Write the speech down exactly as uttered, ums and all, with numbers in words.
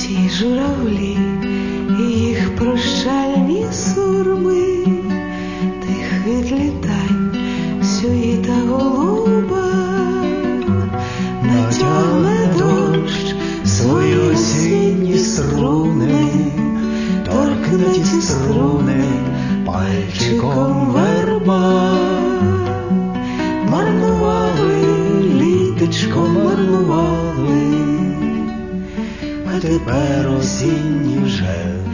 ті журавлі і їх прощальні сурми, тих відлітань сюїта голуба, натягне дощ свої осінні струни, торкне ті струни пальчиком верба. Марнували, літечко, марнували, а тепер осінні вже